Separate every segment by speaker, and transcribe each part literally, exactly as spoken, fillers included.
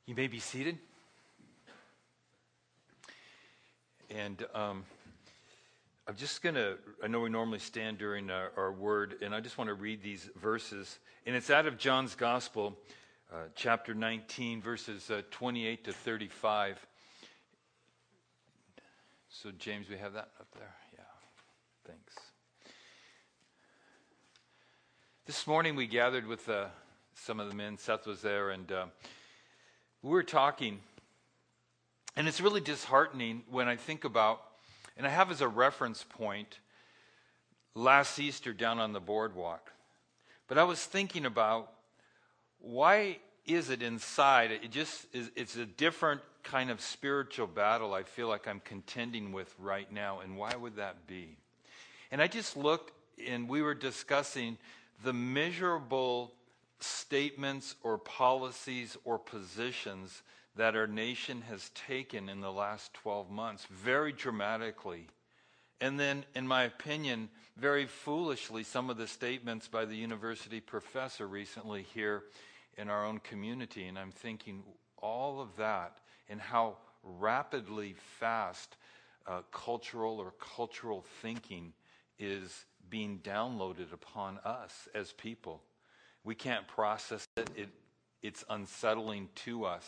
Speaker 1: You may be seated. And um, I'm just going to, I know we normally stand during our, our word, and I just want to read these verses. And it's out of John's Gospel, uh, chapter nineteen, verses uh, twenty-eight to thirty-five. So, James, we have that up there? Yeah, thanks. This morning we gathered with uh, some of the men. Seth was there, and uh, we were talking. And it's really disheartening when I think about, and I have as a reference point, last Easter down on the boardwalk. But I was thinking about, why is it inside? It just is, it's a different kind of spiritual battle I feel like I'm contending with right now. And why would that be? And I just looked, and we were discussing the measurable statements or policies or positions that our nation has taken in the last twelve months, very dramatically. And then, in my opinion, very foolishly, some of the statements by the university professor recently here in our own community. And I'm thinking, all of that and how rapidly fast uh, cultural or cultural thinking is being downloaded upon us as people. We can't process it. it it's unsettling to us.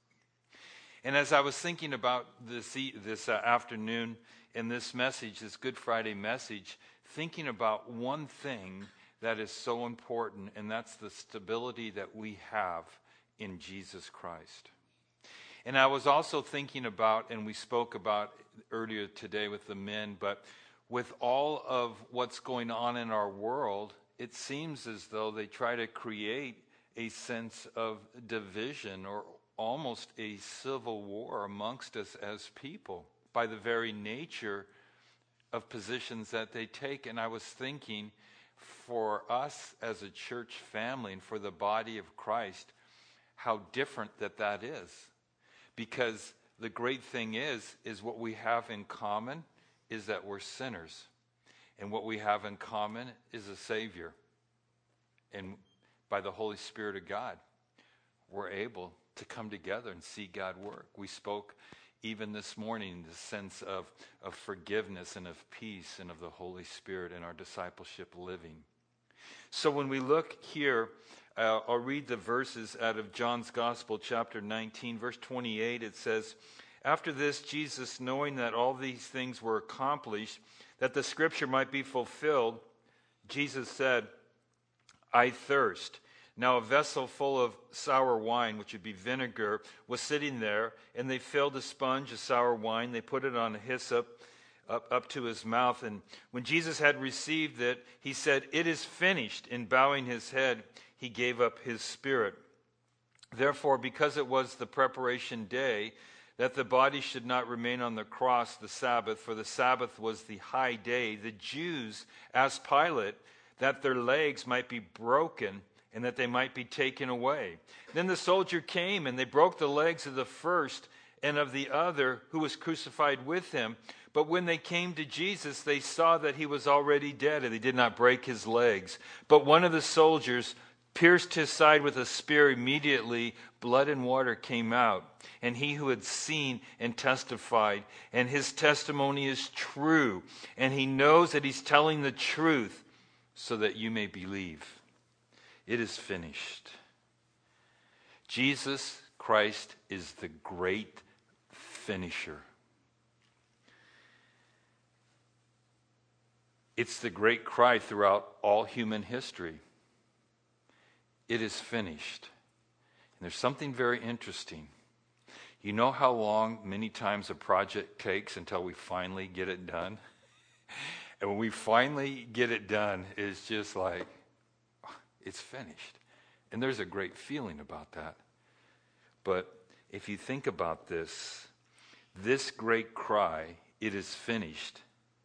Speaker 1: And as I was thinking about this this uh, afternoon in this message, this Good Friday message, thinking about one thing that is so important, and that's the stability that we have in Jesus Christ. And I was also thinking about, and we spoke about earlier today with the men, but with all of what's going on in our world, it seems as though they try to create a sense of division or almost a civil war amongst us as people by the very nature of positions that they take. And I was thinking, for us as a church family and for the body of Christ, how different that that is. Because the great thing is, is what we have in common is that we're sinners. And what we have in common is a Savior. And by the Holy Spirit of God, we're able to come together and see God work. We spoke even this morning the sense of, of forgiveness and of peace and of the Holy Spirit in our discipleship living. So when we look here, uh, I'll read the verses out of John's Gospel, chapter nineteen, verse twenty-eight. It says, "After this, Jesus, knowing that all these things were accomplished, that the scripture might be fulfilled, Jesus said, 'I thirst.' Now a vessel full of sour wine, which would be vinegar, was sitting there, and they filled a sponge of sour wine. They put it on a hyssop up, up to his mouth. And when Jesus had received it, he said, 'It is finished.' And bowing his head, he gave up his spirit. Therefore, because it was the preparation day, that the body should not remain on the cross the Sabbath, for the Sabbath was the high day, the Jews asked Pilate that their legs might be broken and that they might be taken away. Then the soldier came, and they broke the legs of the first and of the other who was crucified with him. But when they came to Jesus, they saw that he was already dead, and they did not break his legs. But one of the soldiers pierced his side with a spear. Immediately blood and water came out. And he who had seen and testified, and his testimony is true, and he knows that he's telling the truth, so that you may believe. It is finished." Jesus Christ is the great finisher. It's the great cry throughout all human history. It is finished. And there's something very interesting. You know how long many times a project takes until we finally get it done? And when we finally get it done, it's just like, it's finished. And there's a great feeling about that. But if you think about this, this great cry, "It is finished,"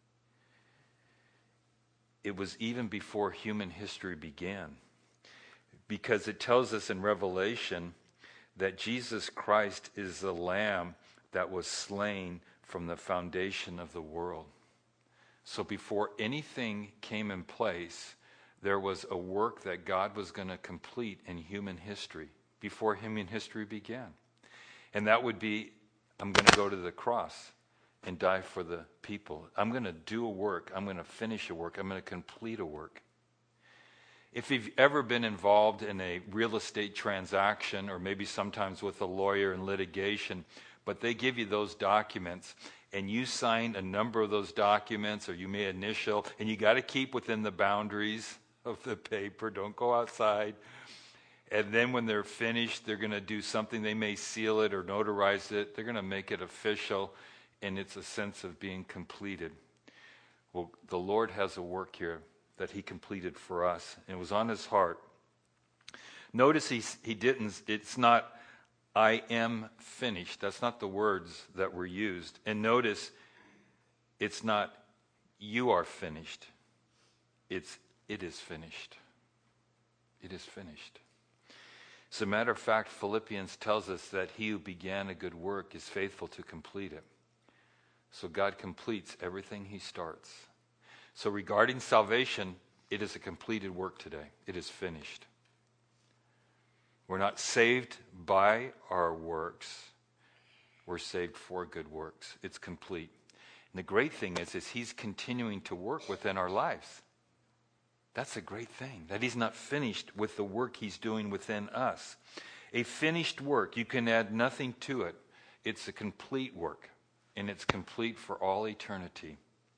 Speaker 1: it was even before human history began. Because it tells us in Revelation that Jesus Christ is the Lamb that was slain from the foundation of the world. So before anything came in place, there was a work that God was going to complete in human history before human history began. And that would be, I'm going to go to the cross and die for the people. I'm going to do a work. I'm going to finish a work. I'm going to complete a work. If you've ever been involved in a real estate transaction, or maybe sometimes with a lawyer in litigation, but they give you those documents, and you sign a number of those documents, or you may initial, and you got to keep within the boundaries of the paper. Don't go outside. And then when they're finished, they're going to do something. They may seal it or notarize it. They're going to make it official, and it's a sense of being completed. Well, the Lord has a work here that he completed for us, and it was on his heart. Notice he, he didn't, it's not, I am finished. That's not the words that were used. And notice, it's not, you are finished. It's, it is finished. It is finished. As a matter of fact, Philippians tells us that he who began a good work is faithful to complete it. So God completes everything he starts. So regarding salvation, it is a completed work today. It is finished. We're not saved by our works. We're saved for good works. It's complete. And the great thing is, is he's continuing to work within our lives. That's a great thing, that he's not finished with the work he's doing within us. A finished work, you can add nothing to it. It's a complete work, and it's complete for all eternity.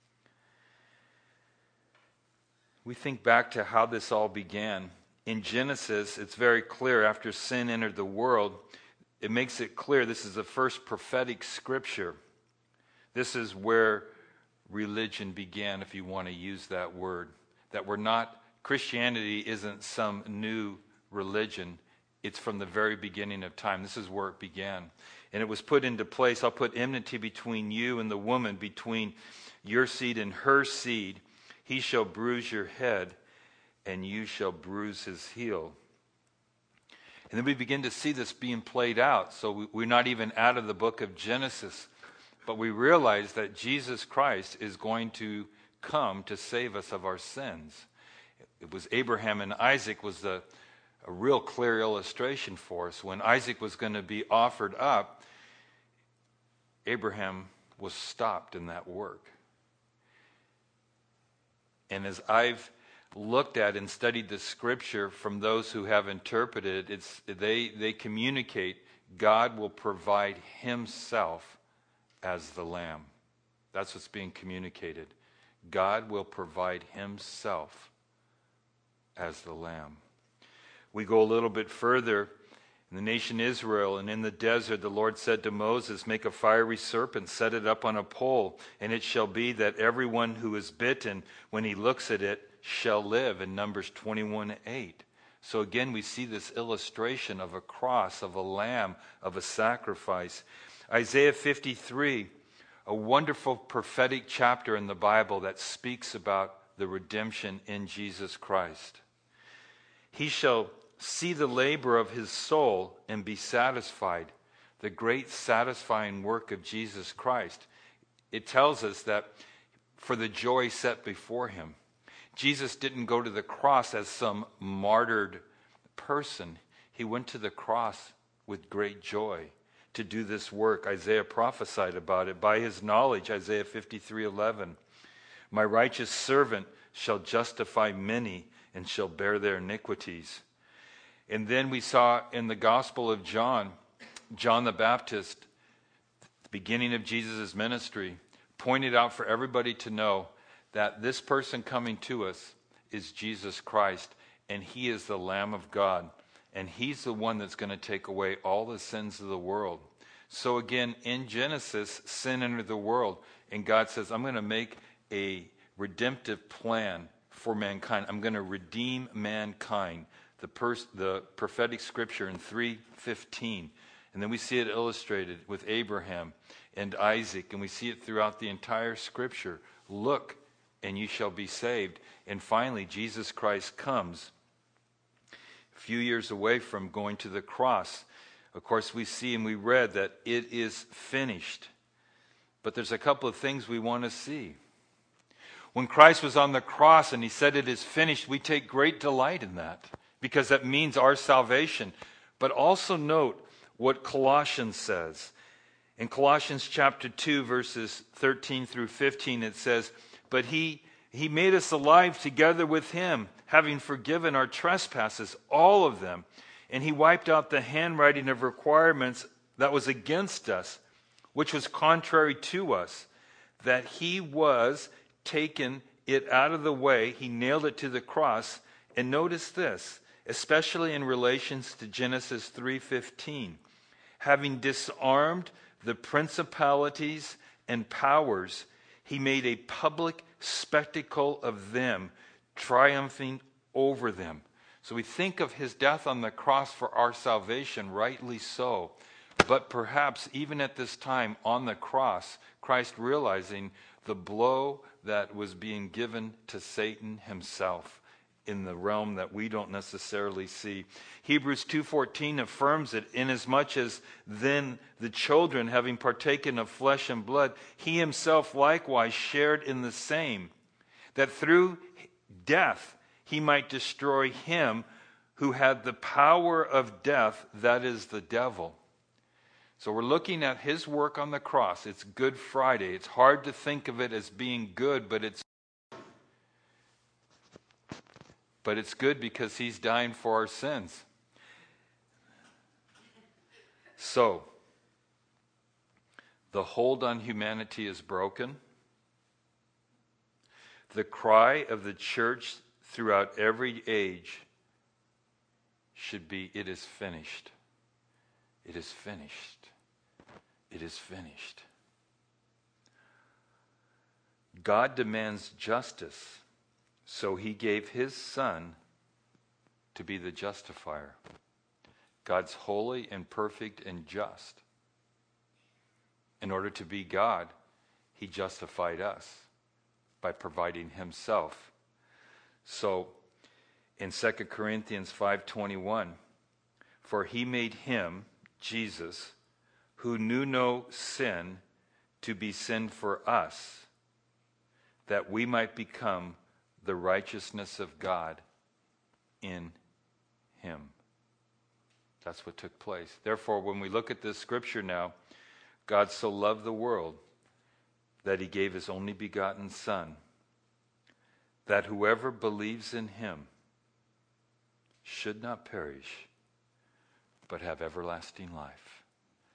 Speaker 1: We think back to how this all began. In Genesis, it's very clear after sin entered the world, it makes it clear this is the first prophetic scripture. This is where religion began, if you want to use that word. That we're not, Christianity isn't some new religion. It's from the very beginning of time. This is where it began. And it was put into place. I'll put enmity between you and the woman, between your seed and her seed. He shall bruise your head, and you shall bruise his heel. And then we begin to see this being played out. So we're not even out of the book of Genesis, but we realize that Jesus Christ is going to come to save us of our sins. It was Abraham and Isaac was the, a real clear illustration for us. When Isaac was going to be offered up, Abraham was stopped in that work. And as I've looked at and studied the scripture from those who have interpreted it, it's, they, they communicate God will provide himself as the lamb. That's what's being communicated. God will provide himself as the lamb. We go a little bit further. In the nation Israel and in the desert, the Lord said to Moses, make a fiery serpent, set it up on a pole, and it shall be that everyone who is bitten, when he looks at it, shall live, in Numbers twenty-one eight. So again, we see this illustration of a cross, of a lamb, of a sacrifice. Isaiah fifty-three, a wonderful prophetic chapter in the Bible that speaks about the redemption in Jesus Christ. He shall see the labor of his soul and be satisfied. The great satisfying work of Jesus Christ. It tells us that for the joy set before him. Jesus didn't go to the cross as some martyred person. He went to the cross with great joy to do this work. Isaiah prophesied about it. By his knowledge, Isaiah fifty-three eleven. My righteous servant shall justify many and shall bear their iniquities. And then we saw in the Gospel of John, John the Baptist, the beginning of Jesus' ministry, pointed out for everybody to know that this person coming to us is Jesus Christ, and he is the Lamb of God, and he's the one that's going to take away all the sins of the world. So again, in Genesis, sin entered the world, and God says, I'm going to make a redemptive plan for mankind. I'm going to redeem mankind. The, pers- the prophetic scripture in three fifteen. And then we see it illustrated with Abraham and Isaac, and we see it throughout the entire scripture. Look, and you shall be saved. And finally, Jesus Christ comes a few years away from going to the cross. Of course, we see and we read that it is finished. But there's a couple of things we want to see. When Christ was on the cross and he said it is finished, we take great delight in that, because that means our salvation. But also note, what Colossians says. In Colossians chapter two, verses thirteen through fifteen, it says, But he, he made us alive together with him, having forgiven our trespasses, all of them. And he wiped out the handwriting of requirements that was against us, which was contrary to us, that he was taken it out of the way, he nailed it to the cross. And notice this, especially in relations to Genesis three fifteen, having disarmed the principalities and powers, he made a public spectacle of them, triumphing over them. So we think of his death on the cross for our salvation, rightly so. But perhaps even at this time on the cross, Christ realizing the blow that was being given to Satan himself in the realm that we don't necessarily see. Hebrews two fourteen affirms it, inasmuch as then the children, having partaken of flesh and blood, he himself likewise shared in the same, that through death he might destroy him who had the power of death, that is the devil. So we're looking at his work on the cross. It's Good Friday. It's hard to think of it as being good, but it's but it's good because he's dying for our sins. So, the hold on humanity is broken. The cry of the church throughout every age should be, it is finished. It is finished. It is finished. God demands justice, so he gave his Son to be the justifier. God's holy and perfect and just. In order to be God, he justified us by providing himself. So, in Second Corinthians five twenty-one, for he made him, Jesus, who knew no sin, to be sin for us, that we might become the righteousness of God in him. That's what took place. Therefore, when we look at this scripture now, God so loved the world that he gave his only begotten Son, that whoever believes in him should not perish, but have everlasting life.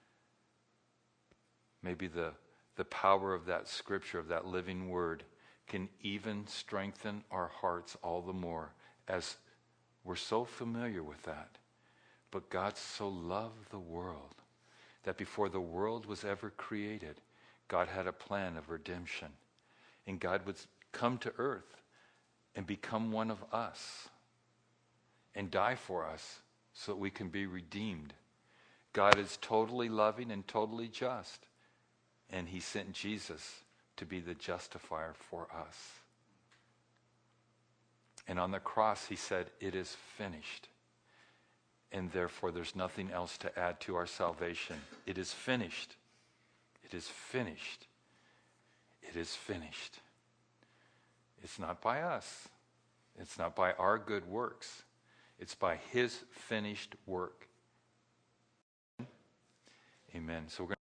Speaker 1: Maybe the, the power of that scripture, of that living word, can even strengthen our hearts all the more, as we're so familiar with that. But God so loved the world that before the world was ever created, God had a plan of redemption. And God would come to earth and become one of us and die for us so that we can be redeemed. God is totally loving and totally just. And he sent Jesus to be the justifier for us. And on the cross he said, it is finished. And therefore there's nothing else to add to our salvation. It is finished. It is finished. It is finished. It's not by us. It's not by our good works. It's by his finished work. Amen. So we're going